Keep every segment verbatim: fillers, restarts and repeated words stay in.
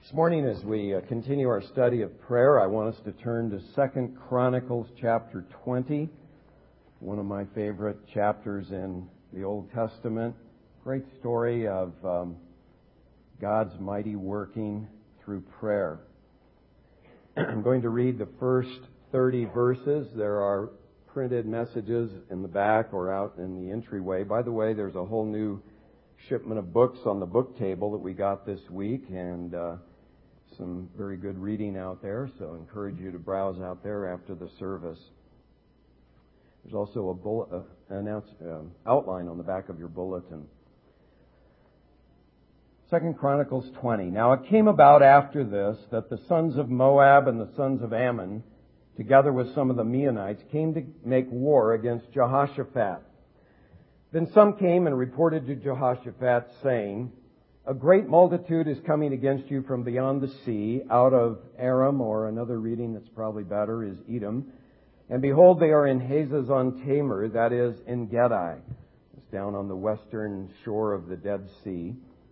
This morning, as we uh, continue our study of prayer, I want us to turn to Second Chronicles chapter twenty, one of my favorite chapters in the Old Testament. Great story of um, God's mighty working through prayer. I'm going to read the first thirty verses. There are printed messages in the back or out in the entryway. By the way, there's a whole new shipment of books on the book table that we got this week, and uh, some very good reading out there, so I encourage you to browse out there after the service. There's also a bullet, uh, announce, uh, outline on the back of your bulletin. Second Chronicles twenty. Now it came about after this that the sons of Moab and the sons of Ammon, together with some of the Meunites, came to make war against Jehoshaphat. Then some came and reported to Jehoshaphat, saying, "A great multitude is coming against you from beyond the sea, out of Aram," or another reading that's probably better is Edom. "And behold, they are in Hazazon Tamar," that is, in Gedi. It's down on the western shore of the Dead Sea.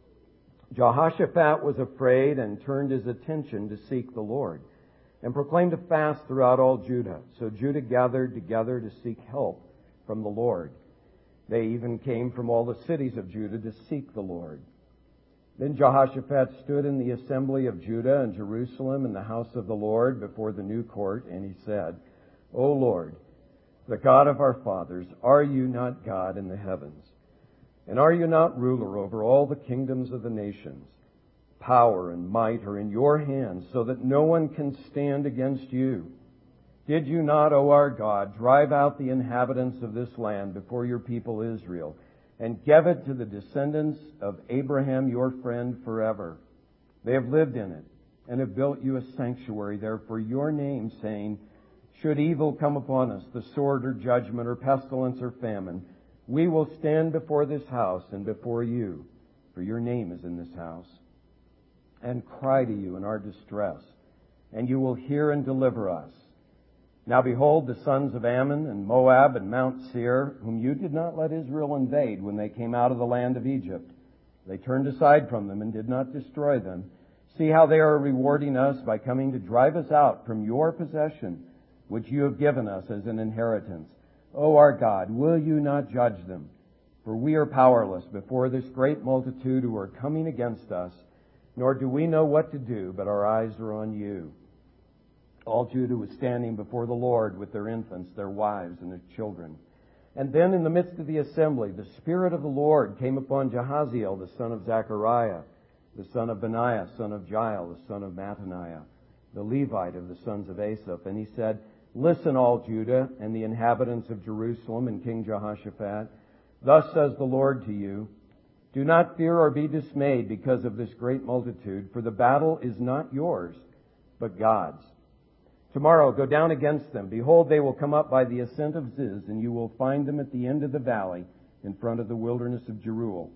Jehoshaphat was afraid and turned his attention to seek the Lord, and proclaimed a fast throughout all Judah. So Judah gathered together to seek help from the Lord. They even came from all the cities of Judah to seek the Lord. Then Jehoshaphat stood in the assembly of Judah and Jerusalem in the house of the Lord before the new court, and he said, "O Lord, the God of our fathers, are you not God in the heavens? And are you not ruler over all the kingdoms of the nations? Power and might are in your hands, so that no one can stand against you. Did you not, O our God, drive out the inhabitants of this land before your people Israel, and give it to the descendants of Abraham your friend forever? They have lived in it, and have built you a sanctuary there for your name, saying, should evil come upon us, the sword or judgment or pestilence or famine, we will stand before this house and before you, for your name is in this house, and cry to you in our distress, and you will hear and deliver us. Now behold, the sons of Ammon and Moab and Mount Seir, whom you did not let Israel invade when they came out of the land of Egypt, they turned aside from them and did not destroy them. See how they are rewarding us by coming to drive us out from your possession, which you have given us as an inheritance. O our God, will you not judge them? For we are powerless before this great multitude who are coming against us, nor do we know what to do, but our eyes are on you." All Judah was standing before the Lord with their infants, their wives, and their children. And then in the midst of the assembly, the Spirit of the Lord came upon Jahaziel, the son of Zechariah, the son of Benaiah, son of Jael, the son of Mattaniah, the Levite of the sons of Asaph. And he said, "Listen, all Judah and the inhabitants of Jerusalem and King Jehoshaphat. Thus says the Lord to you, do not fear or be dismayed because of this great multitude, for the battle is not yours, but God's. Tomorrow go down against them. Behold, they will come up by the ascent of Ziz, and you will find them at the end of the valley in front of the wilderness of Jeruel.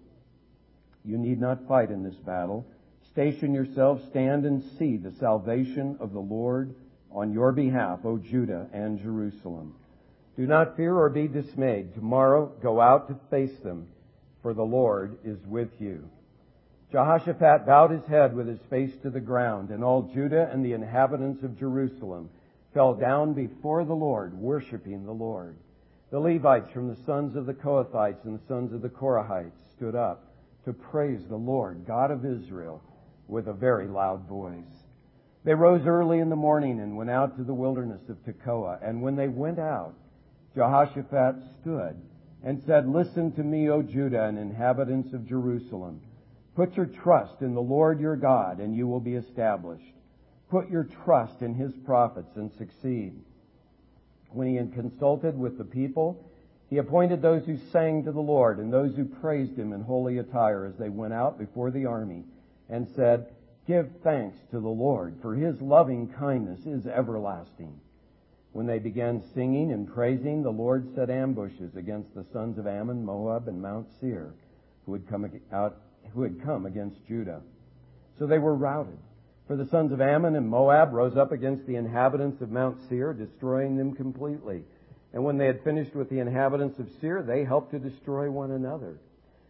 You need not fight in this battle. Station yourselves, stand and see the salvation of the Lord on your behalf, O Judah and Jerusalem. Do not fear or be dismayed. Tomorrow go out to face them, for the Lord is with you." Jehoshaphat bowed his head with his face to the ground, and all Judah and the inhabitants of Jerusalem fell down before the Lord, worshiping the Lord. The Levites from the sons of the Kohathites and the sons of the Korahites stood up to praise the Lord, God of Israel, with a very loud voice. They rose early in the morning and went out to the wilderness of Tekoa. And when they went out, Jehoshaphat stood and said, "Listen to me, O Judah and inhabitants of Jerusalem. Put your trust in the Lord your God, and you will be established. Put your trust in His prophets and succeed." When he had consulted with the people, he appointed those who sang to the Lord and those who praised Him in holy attire as they went out before the army, and said, "Give thanks to the Lord, for His loving kindness is everlasting." When they began singing and praising, the Lord set ambushes against the sons of Ammon, Moab, and Mount Seir, who had come out who had come against Judah. So they were routed. For the sons of Ammon and Moab rose up against the inhabitants of Mount Seir, destroying them completely. And when they had finished with the inhabitants of Seir, they helped to destroy one another.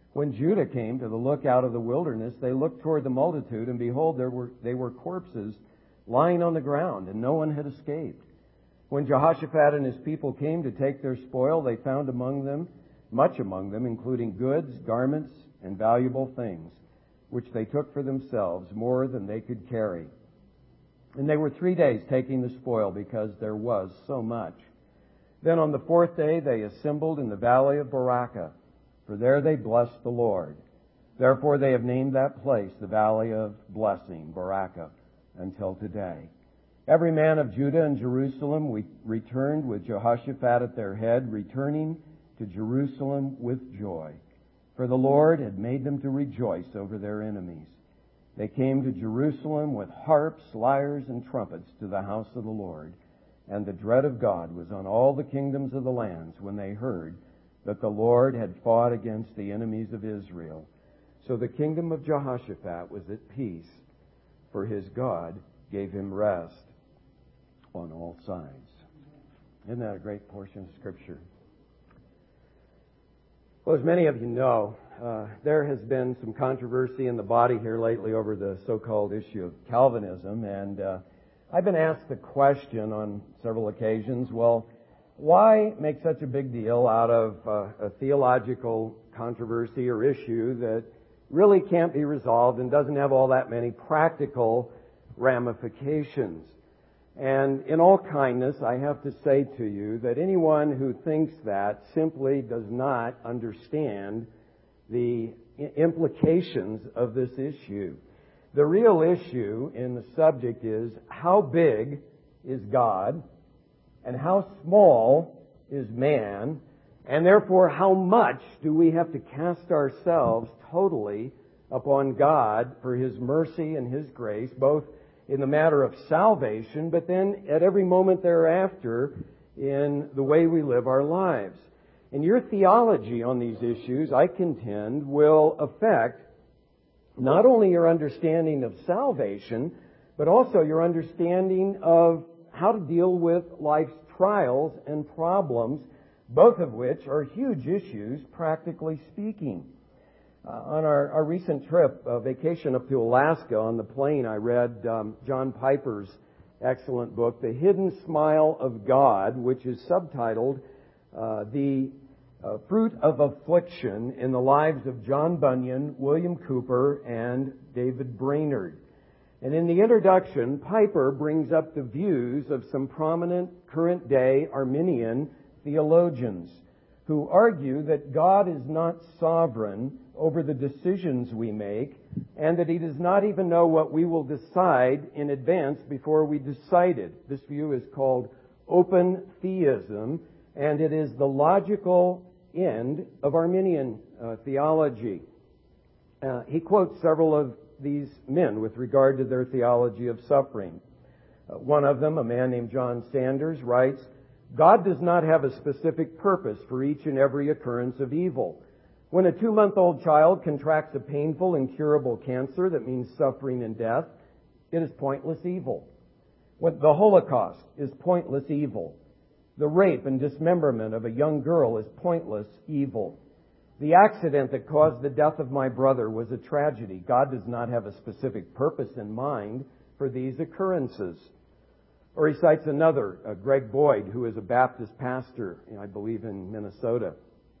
When Judah came to the lookout of the wilderness, they looked toward the multitude, and behold, there were, they were corpses lying on the ground, and no one had escaped. When Jehoshaphat and his people came to take their spoil, they found among them, much among them, including goods, garments, and valuable things, which they took for themselves, more than they could carry. And they were three days taking the spoil, because there was so much. Then on the fourth day they assembled in the valley of Barakah, for there they blessed the Lord. Therefore they have named that place the Valley of Blessing, Barakah, until today. Every man of Judah and Jerusalem we returned with Jehoshaphat at their head, returning to Jerusalem with joy. For the Lord had made them to rejoice over their enemies. They came to Jerusalem with harps, lyres, and trumpets to the house of the Lord. And the dread of God was on all the kingdoms of the lands when they heard that the Lord had fought against the enemies of Israel. So the kingdom of Jehoshaphat was at peace, for his God gave him rest on all sides. Isn't that a great portion of Scripture? Well, as many of you know, uh, there has been some controversy in the body here lately over the so-called issue of Calvinism, and uh, I've been asked the question on several occasions, well, why make such a big deal out of uh, a theological controversy or issue that really can't be resolved and doesn't have all that many practical ramifications? And in all kindness, I have to say to you that anyone who thinks that simply does not understand the implications of this issue. The real issue in the subject is how big is God and how small is man, and therefore how much do we have to cast ourselves totally upon God for His mercy and His grace, both in the matter of salvation, but then at every moment thereafter in the way we live our lives. And your theology on these issues, I contend, will affect not only your understanding of salvation, but also your understanding of how to deal with life's trials and problems, both of which are huge issues, practically speaking. Uh, on our, our recent trip, uh, vacation up to Alaska, on the plane, I read um, John Piper's excellent book, The Hidden Smile of God, which is subtitled uh, The uh, Fruit of Affliction in the Lives of John Bunyan, William Cooper, and David Brainerd. And in the introduction, Piper brings up the views of some prominent current-day Arminian theologians who argue that God is not sovereign over the decisions we make, and that He does not even know what we will decide in advance before we decide it. This view is called open theism, and it is the logical end of Arminian uh, theology. Uh, he quotes several of these men with regard to their theology of suffering. Uh, one of them, a man named John Sanders, writes, God does not have a specific purpose for each and every occurrence of evil. When a two-month-old child contracts a painful, incurable cancer that means suffering and death, it is pointless evil. When the Holocaust is pointless evil. The rape and dismemberment of a young girl is pointless evil. The accident that caused the death of my brother was a tragedy. God does not have a specific purpose in mind for these occurrences. Or he cites another, uh, Greg Boyd, who is a Baptist pastor, I believe in Minnesota.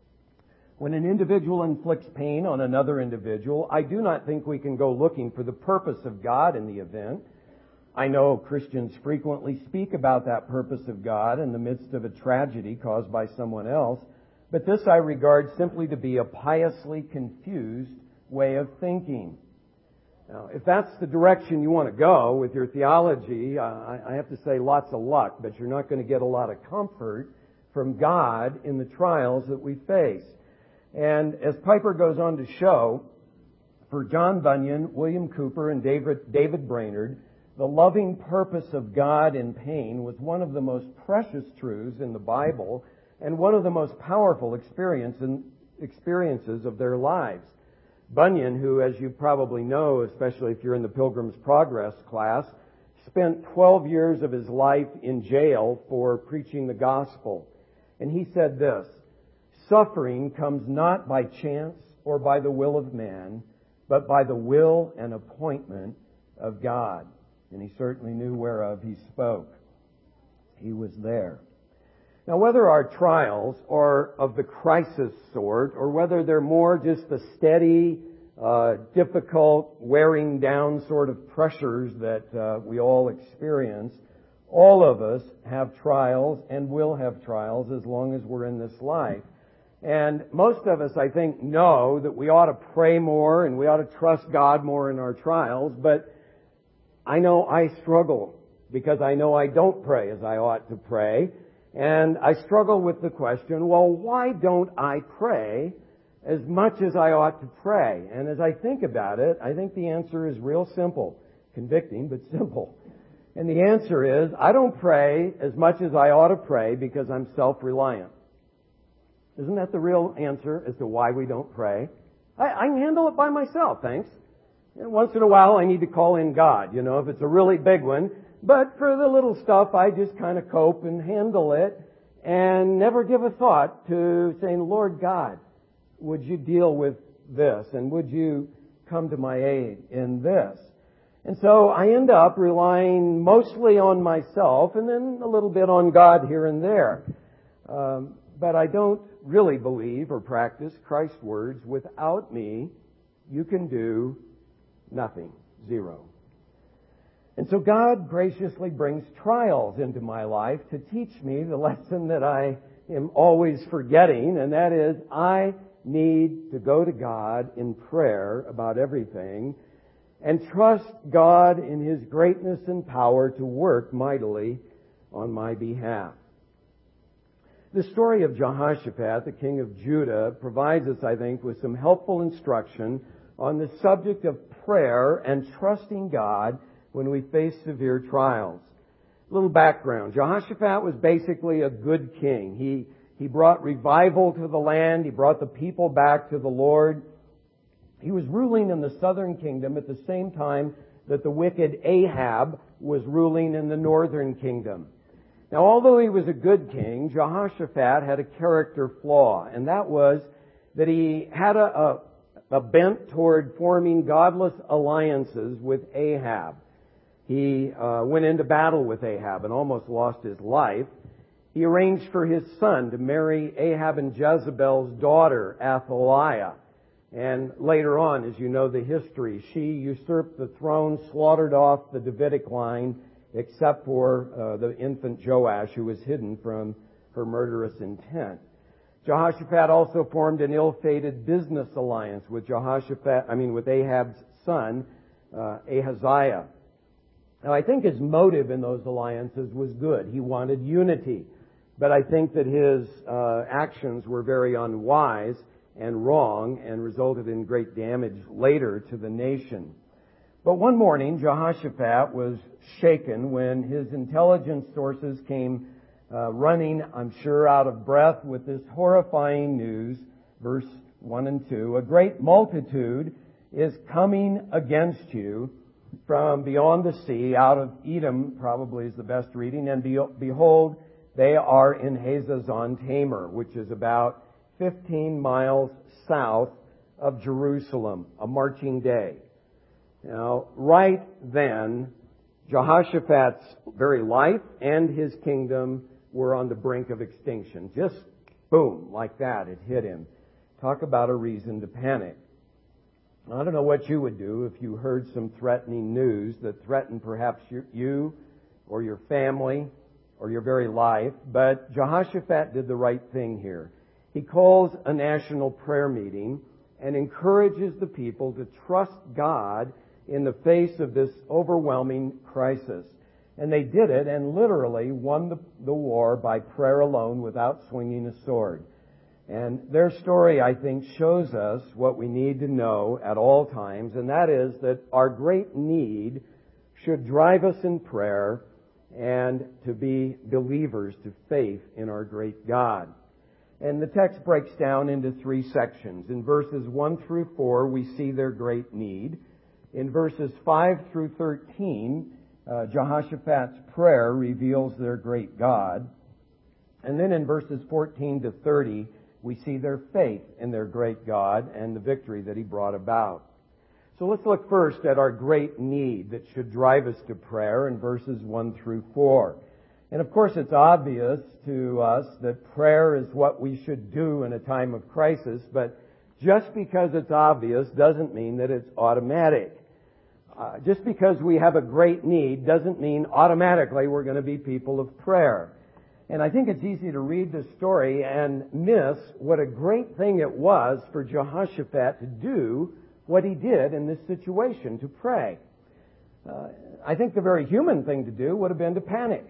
When an individual inflicts pain on another individual, I do not think we can go looking for the purpose of God in the event. I know Christians frequently speak about that purpose of God in the midst of a tragedy caused by someone else, but this I regard simply to be a piously confused way of thinking. Now, if that's the direction you want to go with your theology, uh, I have to say lots of luck, but you're not going to get a lot of comfort from God in the trials that we face. And as Piper goes on to show, for John Bunyan, William Cooper, and David, David Brainerd, the loving purpose of God in pain was one of the most precious truths in the Bible and one of the most powerful experience in, experiences of their lives. Bunyan, who, as you probably know, especially if you're in the Pilgrim's Progress class, spent twelve years of his life in jail for preaching the gospel. And he said this, suffering comes not by chance or by the will of man, but by the will and appointment of God. And he certainly knew whereof he spoke. He was there. Now, whether our trials are of the crisis sort, or whether they're more just the steady, uh, difficult, wearing down sort of pressures that uh, we all experience, all of us have trials and will have trials as long as we're in this life. And most of us, I think, know that we ought to pray more and we ought to trust God more in our trials, but I know I struggle because I know I don't pray as I ought to pray. And I struggle with the question, well, why don't I pray as much as I ought to pray? And as I think about it, I think the answer is real simple. Convicting, but simple. And the answer is, I don't pray as much as I ought to pray because I'm self-reliant. Isn't that the real answer as to why we don't pray? I, I can handle it by myself, thanks. And once in a while I need to call in God, you know, if it's a really big one. But for the little stuff, I just kind of cope and handle it and never give a thought to saying, Lord God, would you deal with this? And would you come to my aid in this? And so I end up relying mostly on myself and then a little bit on God here and there. Um, but I don't really believe or practice Christ's words, without me, you can do nothing. Zero. And so God graciously brings trials into my life to teach me the lesson that I am always forgetting, and that is I need to go to God in prayer about everything and trust God in His greatness and power to work mightily on my behalf. The story of Jehoshaphat, the king of Judah, provides us, I think, with some helpful instruction on the subject of prayer and trusting God when we face severe trials. A little background. Jehoshaphat was basically a good king. He, he brought revival to the land. He brought the people back to the Lord. He was ruling in the southern kingdom at the same time that the wicked Ahab was ruling in the northern kingdom. Now, although he was a good king, Jehoshaphat had a character flaw, and that was that he had a, a, a bent toward forming godless alliances with Ahab. He uh, went into battle with Ahab and almost lost his life. He arranged for his son to marry Ahab and Jezebel's daughter, Athaliah. And later on, as you know the history, she usurped the throne, slaughtered off the Davidic line, except for uh, the infant Joash, who was hidden from her murderous intent. Jehoshaphat also formed an ill-fated business alliance with Jehoshaphat, I mean with Ahab's son, uh, Ahaziah. Now, I think his motive in those alliances was good. He wanted unity. But I think that his uh, actions were very unwise and wrong and resulted in great damage later to the nation. But one morning, Jehoshaphat was shaken when his intelligence sources came uh, running, I'm sure, out of breath with this horrifying news. Verse one and two, a great multitude is coming against you from beyond the sea, out of Edom, probably is the best reading, and be, behold, they are in Hazazon Tamar, which is about fifteen miles south of Jerusalem, a marching day. Now, right then, Jehoshaphat's very life and his kingdom were on the brink of extinction. Just boom, like that, it hit him. Talk about a reason to panic. I don't know what you would do if you heard some threatening news that threatened perhaps you or your family or your very life, but Jehoshaphat did the right thing here. He calls a national prayer meeting and encourages the people to trust God in the face of this overwhelming crisis. And they did it and literally won the, the war by prayer alone without swinging a sword. And their story, I think, shows us what we need to know at all times, and that is that our great need should drive us in prayer and to be believers to faith in our great God. And the text breaks down into three sections. In verses one through four, we see their great need. In verses five through thirteen, uh, Jehoshaphat's prayer reveals their great God. And then in verses fourteen to thirty, we see their faith in their great God and the victory that He brought about. So let's look first at our great need that should drive us to prayer in verses one through four. And of course it's obvious to us that prayer is what we should do in a time of crisis, but just because it's obvious doesn't mean that it's automatic. Uh, just because we have a great need doesn't mean automatically we're going to be people of prayer. And I think it's easy to read this story and miss what a great thing it was for Jehoshaphat to do what he did in this situation, to pray. Uh, I think the very human thing to do would have been to panic.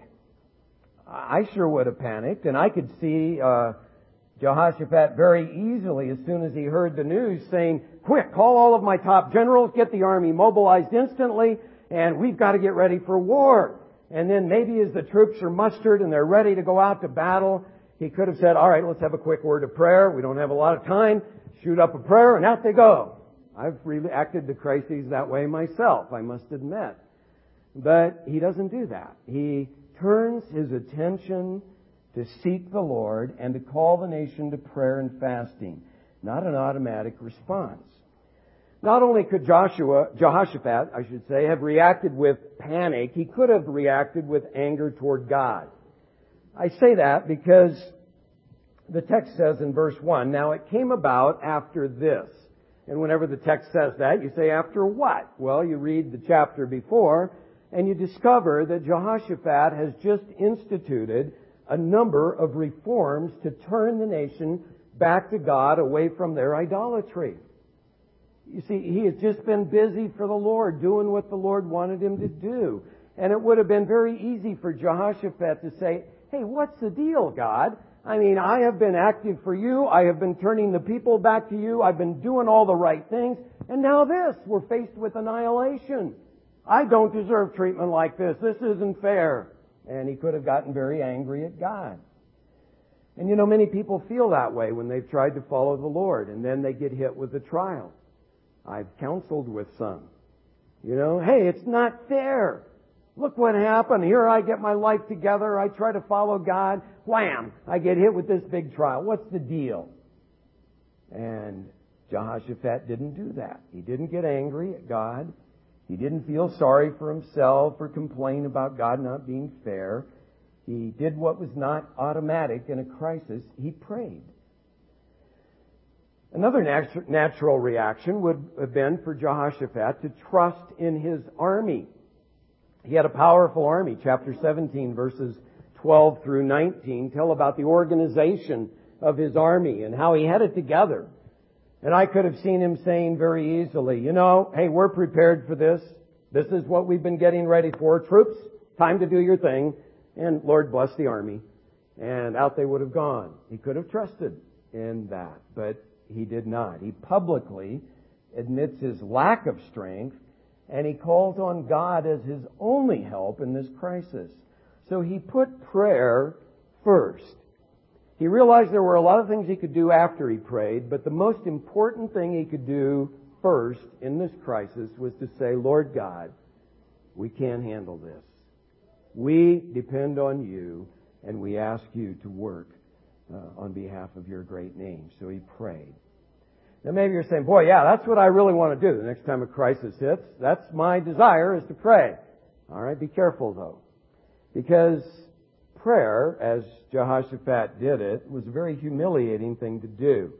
I sure would have panicked, and I could see uh, Jehoshaphat very easily as soon as he heard the news saying, quick, call all of my top generals, get the army mobilized instantly, and we've got to get ready for war. And then maybe as the troops are mustered and they're ready to go out to battle, he could have said, all right, let's have a quick word of prayer. We don't have a lot of time. Shoot up a prayer, and out they go. I've reacted to crises that way myself, I must admit. But he doesn't do that. He turns his attention to seek the Lord and to call the nation to prayer and fasting, not an automatic response. Not only could Joshua, Jehoshaphat, I should say, have reacted with panic, he could have reacted with anger toward God. I say that because the text says in verse one, now it came about after this. And whenever the text says that, you say, after what? Well, you read the chapter before, and you discover that Jehoshaphat has just instituted a number of reforms to turn the nation back to God, away from their idolatry. You see, he has just been busy for the Lord, doing what the Lord wanted him to do. And it would have been very easy for Jehoshaphat to say, hey, what's the deal, God? I mean, I have been active for you. I have been turning the people back to you. I've been doing all the right things. And now this, we're faced with annihilation. I don't deserve treatment like this. This isn't fair. And he could have gotten very angry at God. And you know, many people feel that way when they've tried to follow the Lord, and then they get hit with a trial. I've counseled with some. You know, hey, it's not fair. Look what happened. Here I get my life together. I try to follow God. Wham! I get hit with this big trial. What's the deal? And Jehoshaphat didn't do that. He didn't get angry at God. He didn't feel sorry for himself or complain about God not being fair. He did what was not automatic in a crisis. He prayed. Another natu- natural reaction would have been for Jehoshaphat to trust in his army. He had a powerful army. Chapter seventeen, verses twelve through nineteen tell about the organization of his army and how he had it together. And I could have seen him saying very easily, you know, hey, we're prepared for this. This is what we've been getting ready for. Troops, time to do your thing. And Lord bless the army. And out they would have gone. He could have trusted in that, but he did not. He publicly admits his lack of strength, and he calls on God as his only help in this crisis. So he put prayer first. He realized there were a lot of things he could do after he prayed, but the most important thing he could do first in this crisis was to say, Lord God, we can't handle this. We depend on you, and we ask you to work uh, on behalf of your great name. So he prayed. Now maybe you're saying, boy, yeah, that's what I really want to do the next time a crisis hits. That's my desire, is to pray. All right, be careful though. Because prayer, as Jehoshaphat did it, was a very humiliating thing to do.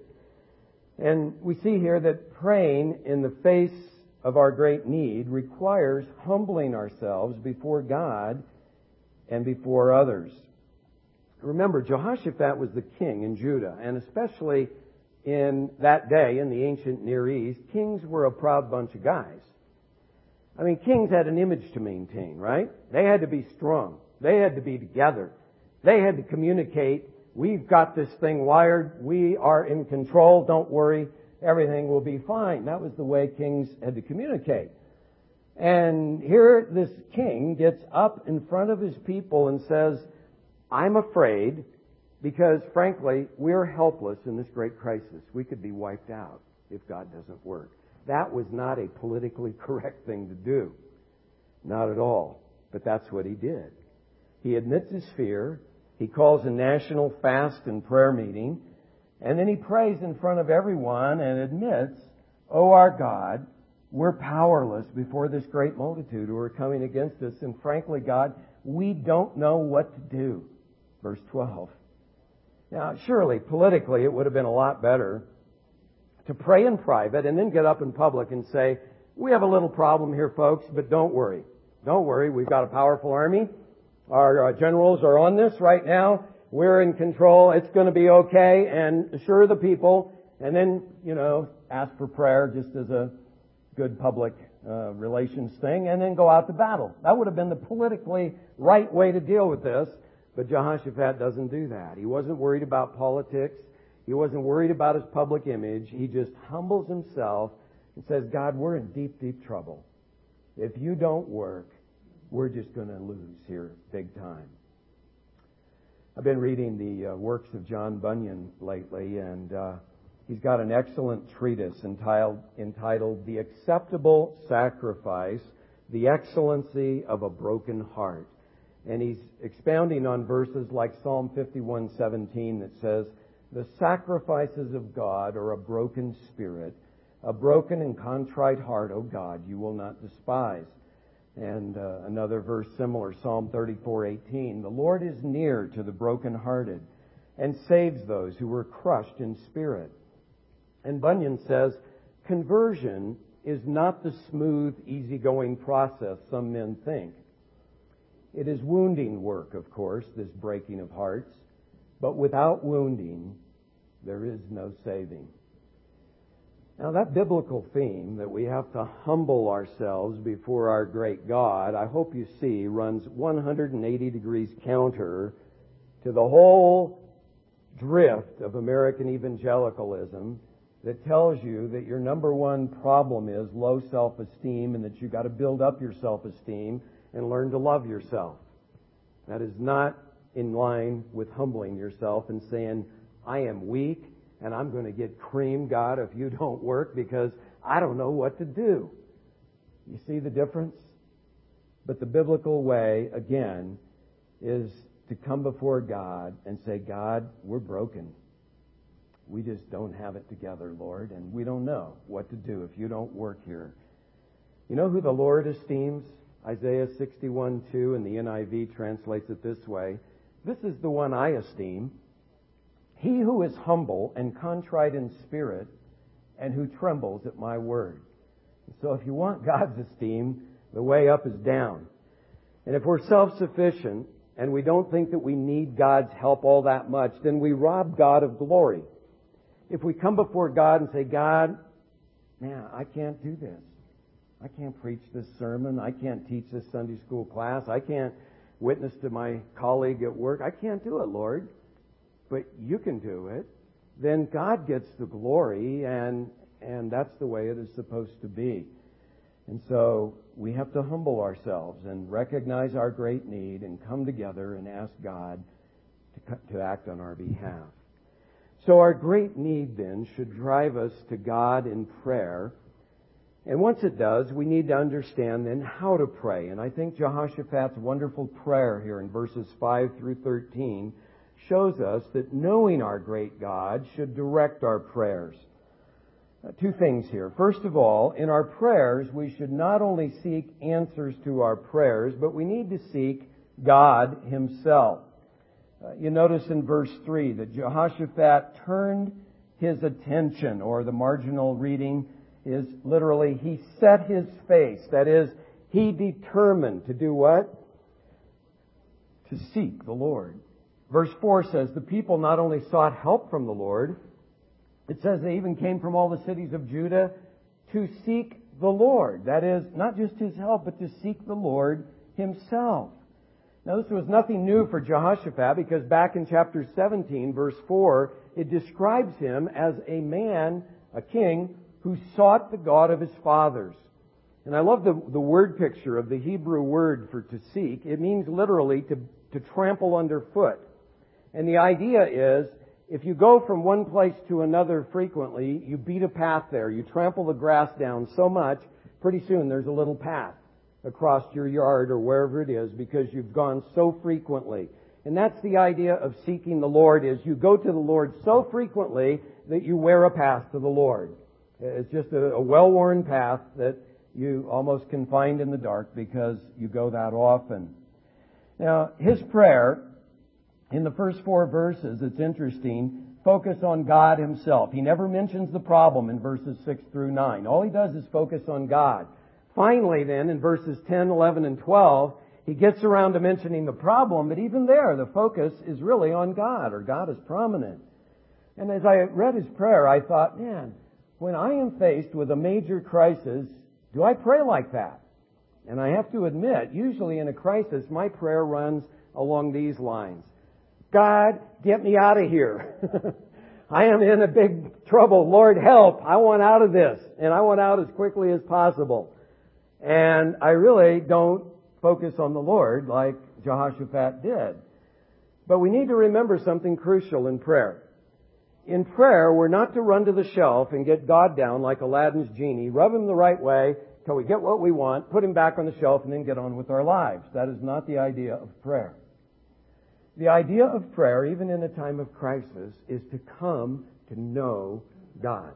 And we see here that praying in the face of our great need requires humbling ourselves before God and before others. Remember, Jehoshaphat was the king in Judah, and especially in that day in the ancient Near East, kings were a proud bunch of guys. I mean, kings had an image to maintain, right? They had to be strong. They had to be together. They had to communicate, we've got this thing wired, we are in control, don't worry, everything will be fine. That was the way kings had to communicate. And here this king gets up in front of his people and says, I'm afraid because, frankly, we're helpless in this great crisis. We could be wiped out if God doesn't work. That was not a politically correct thing to do. Not at all. But that's what he did. He admits his fear. He calls a national fast and prayer meeting. And then he prays in front of everyone and admits, "Oh, our God, we're powerless before this great multitude who are coming against us. And frankly, God, we don't know what to do." Verse twelve. Now, surely, politically, it would have been a lot better to pray in private and then get up in public and say, "We have a little problem here, folks, but don't worry. Don't worry. We've got a powerful army. Our uh, generals are on this right now. We're in control. It's going to be okay." And assure the people. And then, you know, ask for prayer just as a good public uh, relations thing. And then go out to battle. That would have been the politically right way to deal with this. But Jehoshaphat doesn't do that. He wasn't worried about politics. He wasn't worried about his public image. He just humbles himself and says, "God, we're in deep, deep trouble. If you don't work, we're just going to lose here big time." I've been reading the uh, works of John Bunyan lately, and uh, he's got an excellent treatise entitled, entitled The Acceptable Sacrifice, the Excellency of a Broken Heart. And he's expounding on verses like Psalm fifty-one seventeen that says, "The sacrifices of God are a broken spirit, a broken and contrite heart, O God, you will not despise." And uh, another verse similar, Psalm thirty-four eighteen, "The Lord is near to the brokenhearted and saves those who were crushed in spirit." And Bunyan says, conversion is not the smooth, easygoing process some men think. It is wounding work, of course, this breaking of hearts. But without wounding, there is no saving. Now, that biblical theme that we have to humble ourselves before our great God, I hope you see, runs one hundred eighty degrees counter to the whole drift of American evangelicalism that tells you that your number one problem is low self-esteem and that you've got to build up your self-esteem and learn to love yourself. That is not in line with humbling yourself and saying, "I am weak and I'm going to get creamed, God, if you don't work because I don't know what to do." You see the difference? But the biblical way, again, is to come before God and say, "God, we're broken. We just don't have it together, Lord, and we don't know what to do if you don't work here." You know who the Lord esteems? Isaiah sixty-one two in the N I V translates it this way, "This is the one I esteem, he who is humble and contrite in spirit and who trembles at my word." So if you want God's esteem, the way up is down. And if we're self-sufficient and we don't think that we need God's help all that much, then we rob God of glory. If we come before God and say, "God, man, I can't do this. I can't preach this sermon. I can't teach this Sunday school class. I can't witness to my colleague at work. I can't do it, Lord. But you can do it." Then God gets the glory, and and that's the way it is supposed to be. And so we have to humble ourselves and recognize our great need and come together and ask God to, to act on our behalf. So our great need then should drive us to God in prayer. And once it does, we need to understand then how to pray. And I think Jehoshaphat's wonderful prayer here in verses five through thirteen shows us that knowing our great God should direct our prayers. Uh, two things here. First of all, in our prayers, we should not only seek answers to our prayers, but we need to seek God Himself. Uh, you notice in verse three that Jehoshaphat turned his attention, or the marginal reading is literally, he set his face. That is, he determined to do what? To seek the Lord. Verse four says, the people not only sought help from the Lord, it says they even came from all the cities of Judah to seek the Lord. That is, not just His help, but to seek the Lord Himself. Now, this was nothing new for Jehoshaphat, because back in chapter seventeen, verse four, it describes him as a man, a king, who sought the God of his fathers. And I love the, the word picture of the Hebrew word for to seek. It means literally to, to trample underfoot. And the idea is, if you go from one place to another frequently, you beat a path there. You trample the grass down so much, pretty soon there's a little path across your yard or wherever it is, because you've gone so frequently. And that's the idea of seeking the Lord, is you go to the Lord so frequently that you wear a path to the Lord. It's just a, a well-worn path that you almost can find in the dark because you go that often. Now, his prayer, in the first four verses, it's interesting, focus on God Himself. He never mentions the problem in verses six through nine. All he does is focus on God. Finally, then, in verses ten, eleven, and twelve, he gets around to mentioning the problem, but even there, the focus is really on God, or God is prominent. And as I read his prayer, I thought, man, when I am faced with a major crisis, do I pray like that? And I have to admit, usually in a crisis, my prayer runs along these lines. God, get me out of here. I am in a big trouble. Lord, help. I want out of this. And I want out as quickly as possible. And I really don't focus on the Lord like Jehoshaphat did. But we need to remember something crucial in prayer. In prayer, we're not to run to the shelf and get God down like Aladdin's genie, rub Him the right way till we get what we want, put Him back on the shelf, and then get on with our lives. That is not the idea of prayer. The idea of prayer, even in a time of crisis, is to come to know God.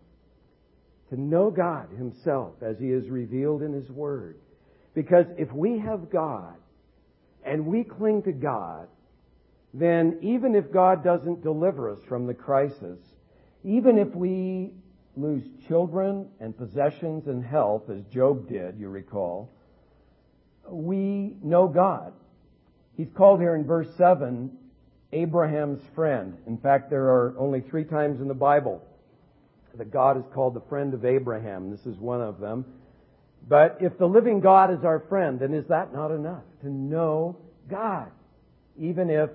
To know God Himself as He is revealed in His Word. Because if we have God and we cling to God, then even if God doesn't deliver us from the crisis, even if we lose children and possessions and health, as Job did, you recall, we know God. He's called here in verse seven, Abraham's friend. In fact, there are only three times in the Bible that God is called the friend of Abraham. This is one of them. But if the living God is our friend, then is that not enough to know God? Even if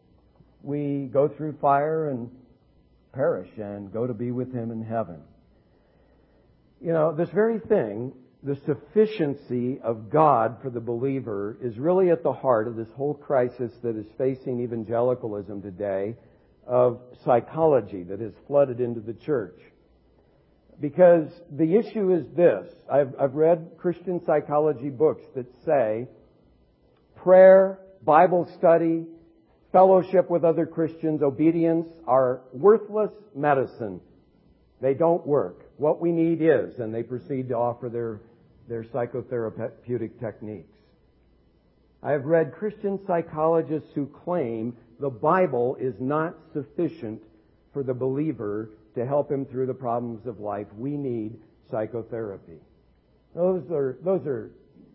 we go through fire and perish and go to be with Him in heaven. You know, this very thing, the sufficiency of God for the believer, is really at the heart of this whole crisis that is facing evangelicalism today, of psychology that has flooded into the church. Because the issue is this. I've, I've read Christian psychology books that say prayer, Bible study, fellowship with other Christians, obedience are worthless medicine. They don't work. What we need is, and they proceed to offer their, their psychotherapeutic techniques. I have read Christian psychologists who claim the Bible is not sufficient for the believer to help him through the problems of life. We need psychotherapy. Those are those are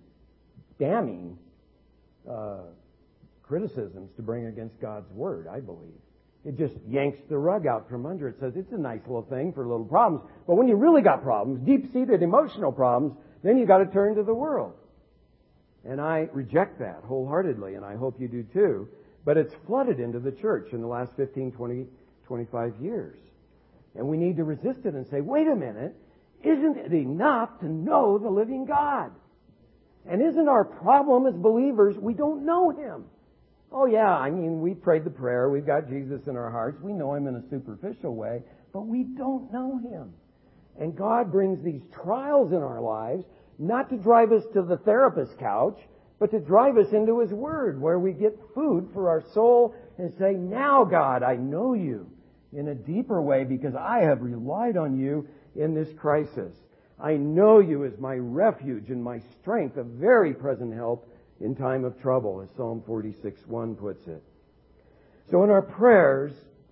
damning uh, criticisms to bring against God's Word, I believe. It just yanks the rug out from under it. Says it's a nice little thing for little problems. But when you really got problems, deep-seated emotional problems, then you got to turn to the world. And I reject that wholeheartedly, and I hope you do too. But it's flooded into the church in the last fifteen, twenty, twenty-five years. And we need to resist it and say, wait a minute, isn't it enough to know the living God? And isn't our problem as believers, we don't know Him? Oh yeah, I mean, we prayed the prayer, we've got Jesus in our hearts, we know Him in a superficial way, but we don't know Him. And God brings these trials in our lives, not to drive us to the therapist's couch, but to drive us into His Word, where we get food for our soul and say, now God, I know You in a deeper way because I have relied on You in this crisis. I know You as my refuge and my strength, a very present help in time of trouble, as Psalm forty-six one puts it. So in our prayers,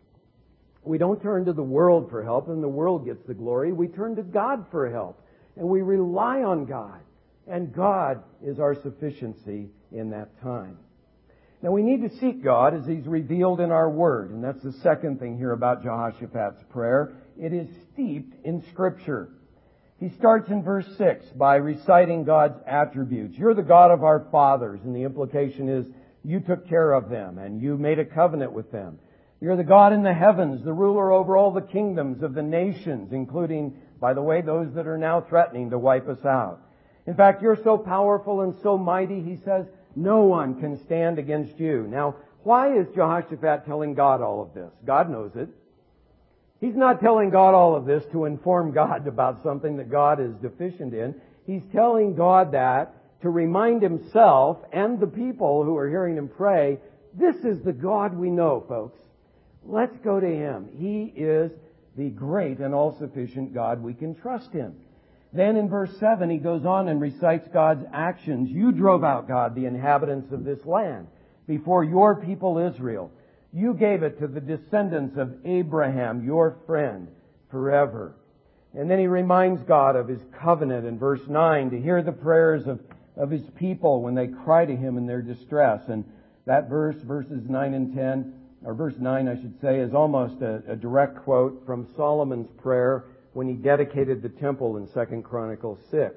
we don't turn to the world for help and the world gets the glory. We turn to God for help and we rely on God. And God is our sufficiency in that time. Now we need to seek God as He's revealed in our Word. And that's the second thing here about Jehoshaphat's prayer. It is steeped in Scripture. He starts in verse six by reciting God's attributes. You're the God of our fathers. And the implication is You took care of them and You made a covenant with them. You're the God in the heavens, the ruler over all the kingdoms of the nations, including, by the way, those that are now threatening to wipe us out. In fact, You're so powerful and so mighty, he says, no one can stand against You. Now, why is Jehoshaphat telling God all of this? God knows it. He's not telling God all of this to inform God about something that God is deficient in. He's telling God that to remind Himself and the people who are hearing Him pray this is the God we know, folks. Let's go to Him. He is the great and all-sufficient God. We can trust Him. Then in verse seven, he goes on and recites God's actions. You drove out, God, the inhabitants of this land before your people Israel. You gave it to the descendants of Abraham, your friend, forever. And then he reminds God of His covenant in verse nine to hear the prayers of, of His people when they cry to Him in their distress. And that verse, verses nine and ten, or verse nine, I should say, is almost a, a direct quote from Solomon's prayer when he dedicated the temple in Second Chronicles six.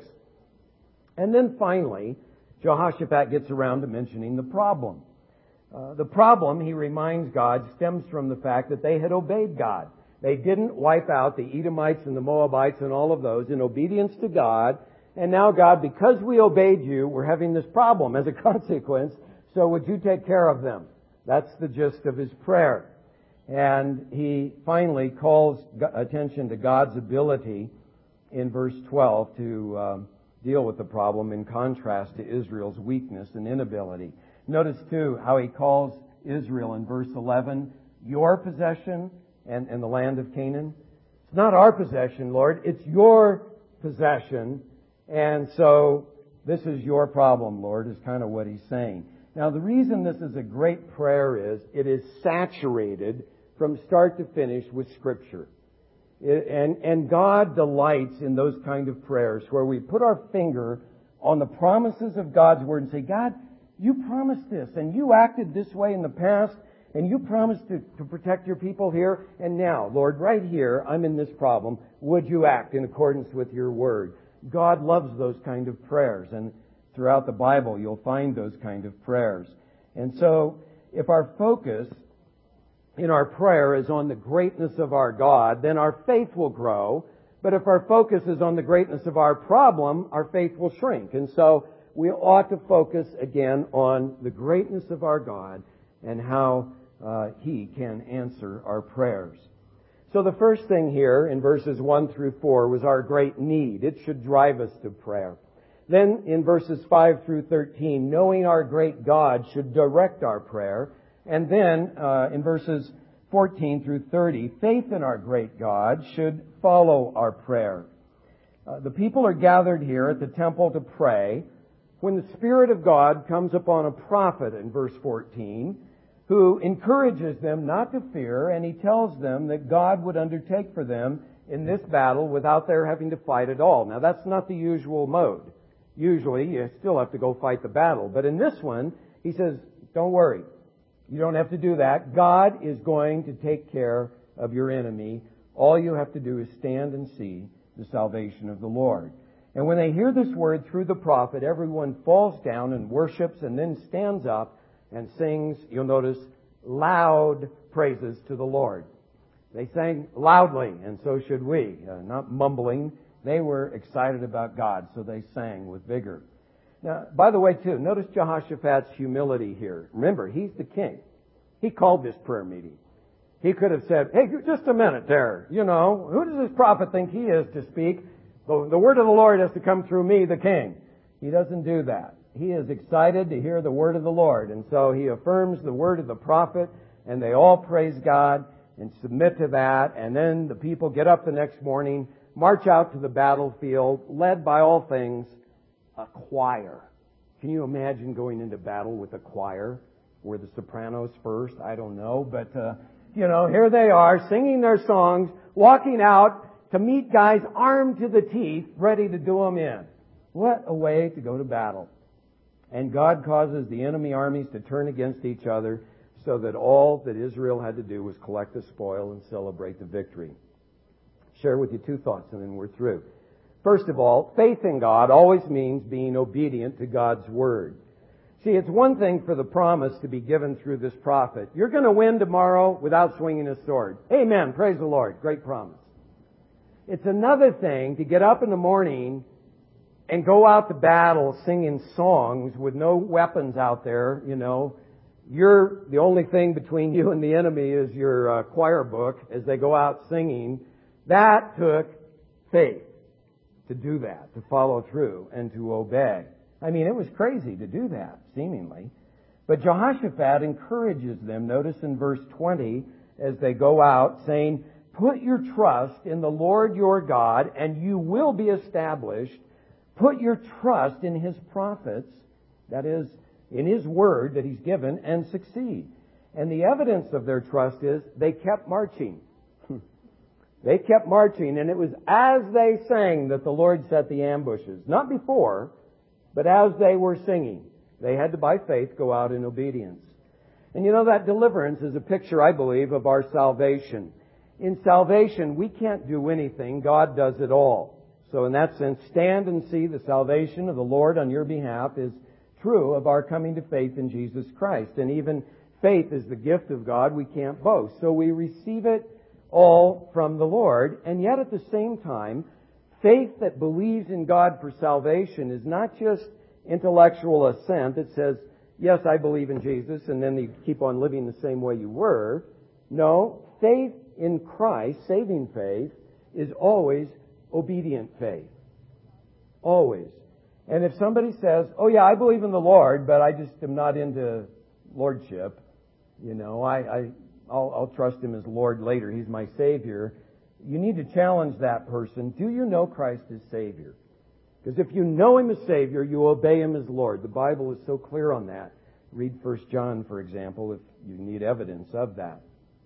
And then finally, Jehoshaphat gets around to mentioning the problem. Uh, the problem, he reminds God, stems from the fact that they had obeyed God. They didn't wipe out the Edomites and the Moabites and all of those in obedience to God. And now, God, because we obeyed you, we're having this problem as a consequence, so would you take care of them? That's the gist of his prayer. And he finally calls attention to God's ability in verse twelve to um, deal with the problem in contrast to Israel's weakness and inability. Notice, too, how he calls Israel in verse eleven, your possession and, and the land of Canaan. It's not our possession, Lord. It's your possession. And so this is your problem, Lord, is kind of what he's saying. Now, the reason this is a great prayer is it is saturated from start to finish with Scripture. It, and, and God delights in those kind of prayers where we put our finger on the promises of God's Word and say, God, you promised this, and you acted this way in the past, and you promised to, to protect your people here, and now, Lord, right here, I'm in this problem. Would you act in accordance with your Word? God loves those kind of prayers, and throughout the Bible, you'll find those kind of prayers. And so, if our focus in our prayer is on the greatness of our God, then our faith will grow. But if our focus is on the greatness of our problem, our faith will shrink. And so we ought to focus again on the greatness of our God and how uh, He can answer our prayers. So the first thing here in verses one through four was our great need. It should drive us to prayer. Then in verses five through thirteen, knowing our great God should direct our prayer. And then, uh, in verses fourteen through thirty, faith in our great God should follow our prayer. Uh, the people are gathered here at the temple to pray when the Spirit of God comes upon a prophet in verse fourteen who encourages them not to fear, and he tells them that God would undertake for them in this battle without their having to fight at all. Now, that's not the usual mode. Usually, you still have to go fight the battle. But in this one, he says, don't worry. You don't have to do that. God is going to take care of your enemy. All you have to do is stand and see the salvation of the Lord. And when they hear this word through the prophet, everyone falls down and worships and then stands up and sings, you'll notice, loud praises to the Lord. They sang loudly, and so should we, uh, not mumbling. They were excited about God, so they sang with vigor. Now, by the way, too, notice Jehoshaphat's humility here. Remember, he's the king. He called this prayer meeting. He could have said, hey, just a minute there. You know, who does this prophet think he is to speak? The, the word of the Lord has to come through me, the king. He doesn't do that. He is excited to hear the word of the Lord. And so he affirms the word of the prophet, and they all praise God and submit to that. And then the people get up the next morning, march out to the battlefield, led by all things a choir. Can you imagine going into battle with a choir? Were the sopranos first? I don't know. But, uh, you know, here they are singing their songs, walking out to meet guys armed to the teeth, ready to do them in. What a way to go to battle. And God causes the enemy armies to turn against each other so that all that Israel had to do was collect the spoil and celebrate the victory. Share with you two thoughts and then we're through. First of all, faith in God always means being obedient to God's Word. See, it's one thing for the promise to be given through this prophet. You're going to win tomorrow without swinging a sword. Amen. Praise the Lord. Great promise. It's another thing to get up in the morning and go out to battle singing songs with no weapons out there, you know. You're, the only thing between you and the enemy is your uh, choir book as they go out singing. That took faith to do that, to follow through and to obey. I mean, it was crazy to do that, seemingly. But Jehoshaphat encourages them, notice in verse twenty, as they go out, saying, put your trust in the Lord your God, and you will be established. Put your trust in His prophets, that is, in His word that He's given, and succeed. And the evidence of their trust is they kept marching. They kept marching, and it was as they sang that the Lord set the ambushes. Not before, but as they were singing. They had to, by faith, go out in obedience. And you know, that deliverance is a picture, I believe, of our salvation. In salvation, we can't do anything. God does it all. So in that sense, stand and see the salvation of the Lord on your behalf is true of our coming to faith in Jesus Christ. And even faith is the gift of God. We can't boast. So we receive it all from the Lord. And yet at the same time, faith that believes in God for salvation is not just intellectual assent that says, yes, I believe in Jesus, and then you keep on living the same way you were. No, faith in Christ, saving faith, is always obedient faith. Always. And if somebody says, oh yeah, I believe in the Lord, but I just am not into lordship, you know, I, I, I'll, I'll trust Him as Lord later. He's my Savior. You need to challenge that person. Do you know Christ as Savior? Because if you know Him as Savior, you obey Him as Lord. The Bible is so clear on that. Read First John, for example, if you need evidence of that.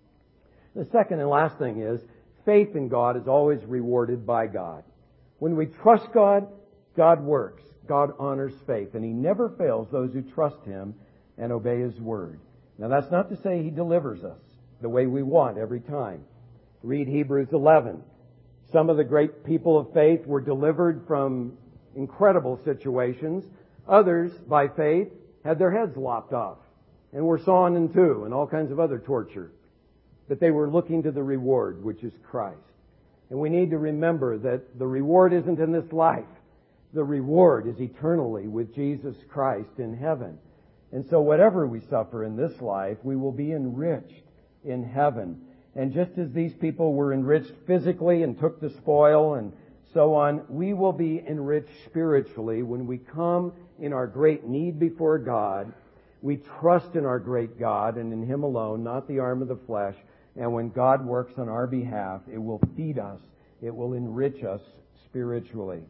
The second and last thing is, faith in God is always rewarded by God. When we trust God, God works. God honors faith. And He never fails those who trust Him and obey His Word. Now that's not to say He delivers us the way we want every time. Read Hebrews eleven. Some of the great people of faith were delivered from incredible situations. Others, by faith, had their heads lopped off and were sawn in two and all kinds of other torture. But they were looking to the reward, which is Christ. And we need to remember that the reward isn't in this life. The reward is eternally with Jesus Christ in heaven. And so whatever we suffer in this life, we will be enriched in heaven. And just as these people were enriched physically and took the spoil and so on, we will be enriched spiritually when we come in our great need before God. We trust in our great God and in Him alone, not the arm of the flesh. And when God works on our behalf, it will feed us. It will enrich us spiritually.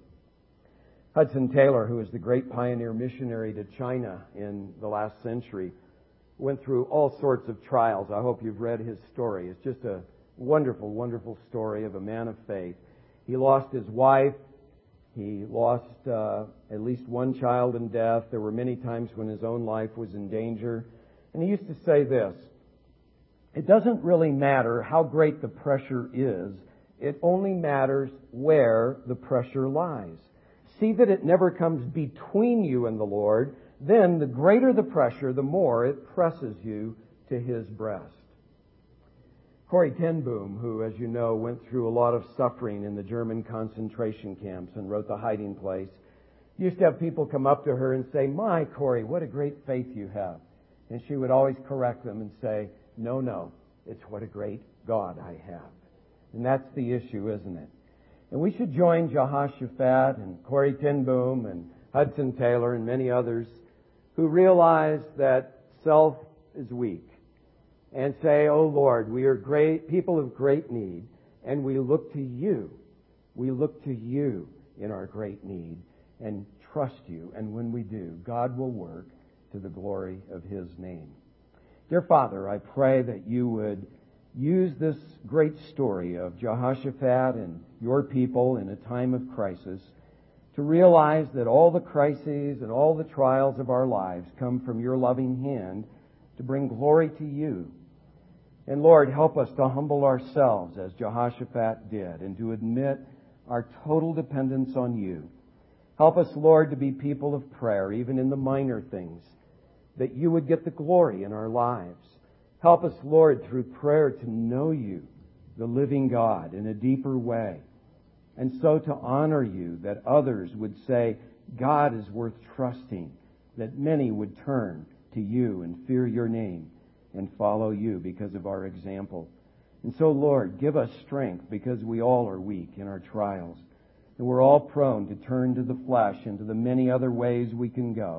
Hudson Taylor, who was the great pioneer missionary to China in the last century, went through all sorts of trials. I hope you've read his story. It's just a wonderful, wonderful story of a man of faith. He lost his wife. He lost uh, at least one child in death. There were many times when his own life was in danger. And he used to say this, it doesn't really matter how great the pressure is. It only matters where the pressure lies. See that it never comes between you and the Lord. Then the greater the pressure, the more it presses you to His breast. Corrie ten Boom, who, as you know, went through a lot of suffering in the German concentration camps and wrote The Hiding Place, used to have people come up to her and say, my, Corrie, what a great faith you have. And she would always correct them and say, no, no, it's what a great God I have. And that's the issue, isn't it? And we should join Jehoshaphat and Corrie ten Boom and Hudson Taylor and many others who realize that self is weak and say, oh Lord, we are great people of great need, and we look to You. We look to You in our great need and trust You. And when we do, God will work to the glory of His name. Dear Father, I pray that You would use this great story of Jehoshaphat and Your people in a time of crisis to realize that all the crises and all the trials of our lives come from Your loving hand to bring glory to You. And Lord, help us to humble ourselves as Jehoshaphat did and to admit our total dependence on You. Help us, Lord, to be people of prayer, even in the minor things, that You would get the glory in our lives. Help us, Lord, through prayer to know You, the living God, in a deeper way. And so to honor You, that others would say, God is worth trusting, that many would turn to You and fear Your name and follow You because of our example. And so, Lord, give us strength because we all are weak in our trials. And we're all prone to turn to the flesh and to the many other ways we can go.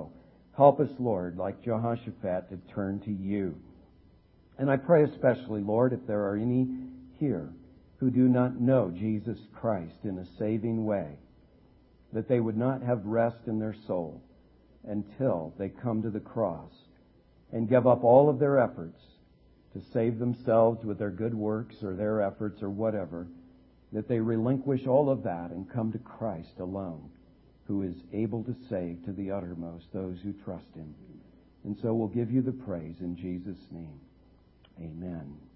Help us, Lord, like Jehoshaphat, to turn to you. And I pray especially, Lord, if there are any here who do not know Jesus Christ in a saving way, that they would not have rest in their soul until they come to the cross and give up all of their efforts to save themselves with their good works or their efforts or whatever, that they relinquish all of that and come to Christ alone, who is able to save to the uttermost those who trust Him. And so we'll give you the praise in Jesus' name. Amen.